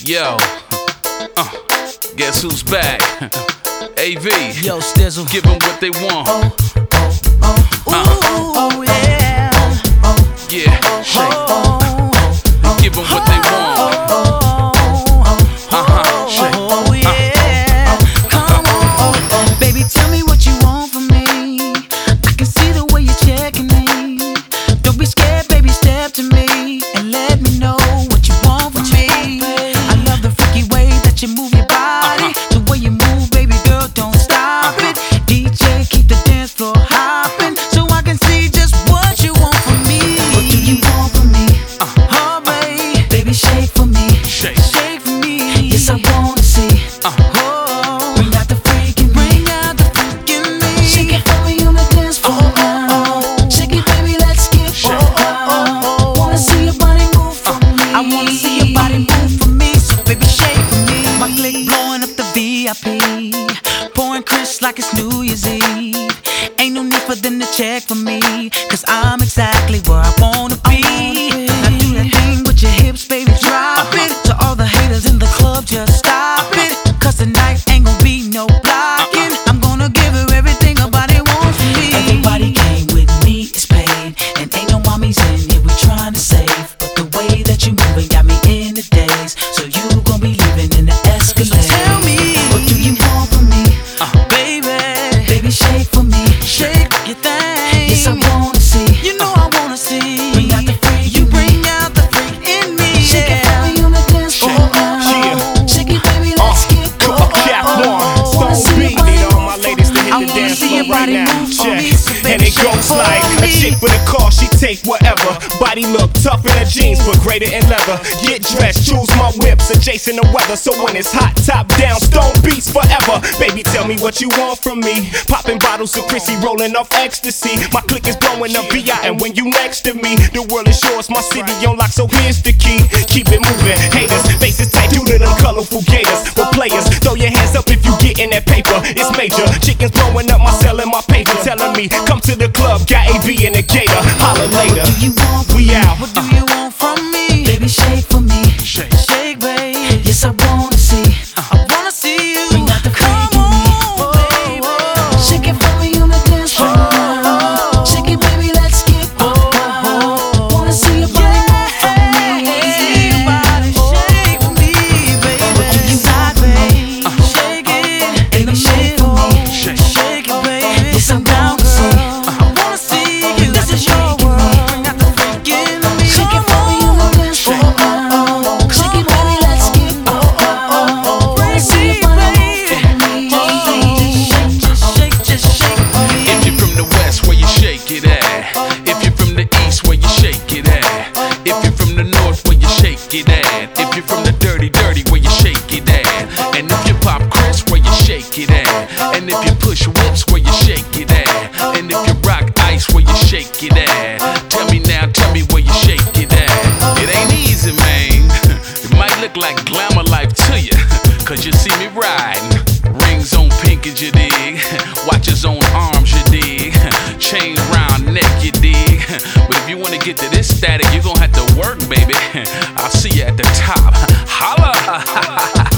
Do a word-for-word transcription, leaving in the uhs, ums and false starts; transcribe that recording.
Yo, uh, guess who's back? A V. Yo, Stizzle. Give them what they want. Oh, oh, oh, uh. oh yeah. Yeah, shake. Oh, Give them what they want. Uh-huh, shake. oh yeah. Come on, baby, tell me what you want from me. I can see the way you're checking me. Don't be scared, baby, step to me and let me know what you want from me. I love the freaky way that you move your body. The way you move, baby girl, don't stop it. D J, keep the dance floor hopping so I can see just what you want from me. What do you want from me? Oh, baby, baby, shake for me. Shake. Shake for me. Yes, I wanna see. Oh, bring out the freak in me. Bring out the freak in me. Shake it for me on the dance floor now. Shake it, baby, let's get wild. Wanna see your body move for me. I wanna see your body move for me. So baby, shake for me. My click blowing up the V I P, pouring Chris like it's New Year's Eve. Ain't no need for them to check for me, cause I'm exactly where I wanna be. Now do that thing with your hips, baby, drop it. To all the haters in the club, just stop it, cause tonight ain't gonna be no blocking. I'm gonna give her everything her body wants from me. Everybody came with me is paid, and ain't no mommies in here we trying to save. But the way that you moving got me in the daze, so you gon' be living in the Escalade. So tell me, what do you want from me? Baby, baby, shake for me. Shake your thing. Yes, I wanna see. You know I wanna see. Bring out the freak. You bring out the freak in me. Shake it for me on the dance floor. Yeah. Shake it, baby, let's get Come on, Cat One, Stone B, need all my ladies to hit the dance floor right now. Check, and it goes like a chick with a car, she take whatever. Body look tough in her jeans, but greater in leather. Get dressed, choose my whips, adjacent the weather. So when it's hot, top down, Stone Beats forever. Baby, tell me what you want from me. Popping bottles of Chrissy, rolling off ecstasy. My click is blowing up V I, and when you next to me, the world is yours, my city on lock. So here's the key, keep it moving. Haters, faces tight due to them colorful gators. But players, throw your hands up if you get in that paper. It's major, chickens blowing up my cell and my paper, telling me come to the club, got A V in the gator. Holla later. What do you want from We me? out. What do you want from me? Baby, shake for me. Shake. Shake, baby. Yes, I wanna see. I wanna see you. Bring out the freak in me. Baby. Shake it for me on the dance floor. Shake it, baby, let's get wild. Wanna see your body move for me. See your body shake for me, baby. What do you want from me? Shake it, baby, shake for me. Shake. Shake it, baby. Yes, I'm down to see. I wanna see you. This is your world. Bring out the freak in me. Shake it for me on the dance floor. Shake it, baby, let's get wild. Wanna see your body move for me. Just shake, just shake for me. If you're from the west, where you shake it at? If you're from the east, where you shake it at? If you're from the north, where you shake it at? If you're from the dirty, dirty, where you shake it at? And if you pop Chris, where you shake it at? And if you push whips, where you shake it at? And if you rock ice, where you shake it at? Tell me now, tell me where you shake it at. It ain't easy, man. It might look like glamour life to you, cause you see me riding. Rings on pinkage, you dig? Watches on arms, you dig? Chains round neck, you dig? But if you wanna get to this static, you're gonna have to work, baby. I'll see you at the top. Holla!